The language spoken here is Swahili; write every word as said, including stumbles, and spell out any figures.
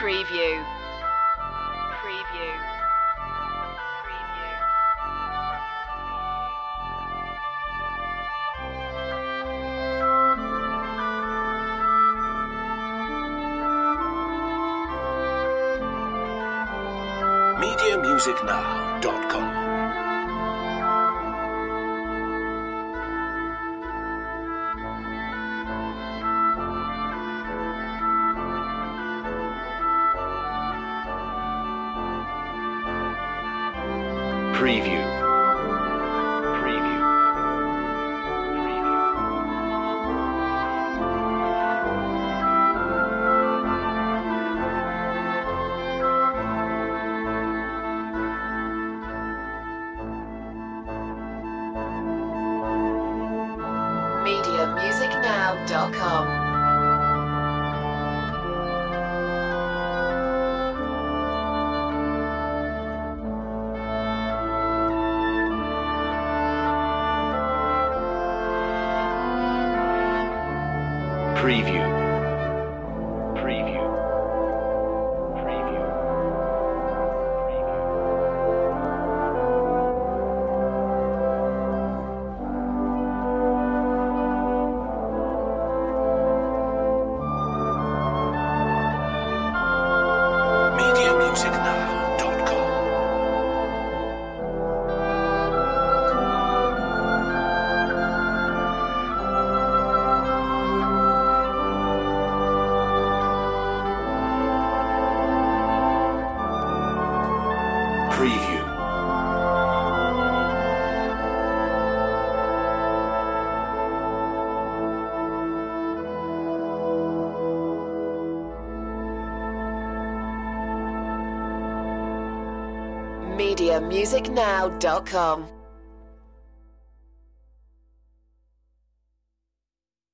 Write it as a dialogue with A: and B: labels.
A: Preview. Preview. Preview.
B: media music now dot com. Preview. Preview.
A: media music now dot com.
B: Preview. Preview. Preview. media music now dot com. Preview.
A: media music now dot com.